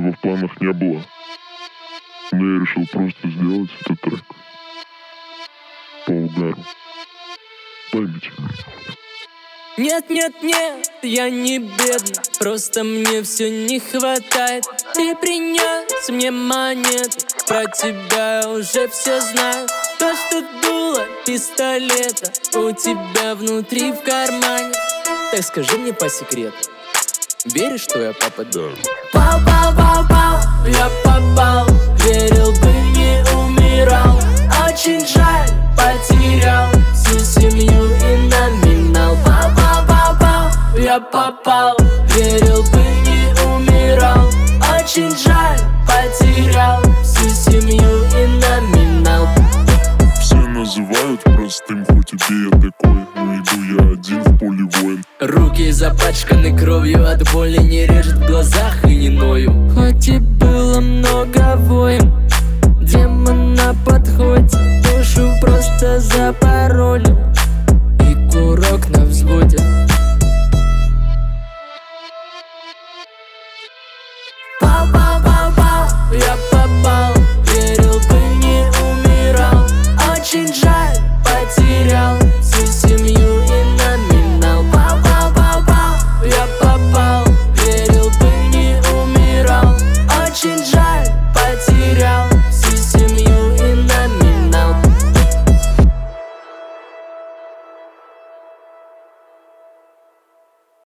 этого в планах не было. Но я решил просто сделать этот трек по угару. Поймите. Нет, нет, нет, я не бедна, просто мне все не хватает. Ты принес мне монеты, про тебя я уже все знаю. То, что дуло пистолета у тебя внутри в кармане. Так скажи мне по секрету, веришь, что я попаду? Пау, пау, пау, пау, я попал, верил бы, не умирал. Очень жаль, потерял всю семью и номинал. Пау, пау, пау, пау, я попал, верил бы, не умирал. Очень жаль, потерял всю семью и номинал. Все называют простым, хоть и я такой, но иду я один в поле воин. Руки запачканы кровью, от боли не режет в глазах и не ною. Хоть и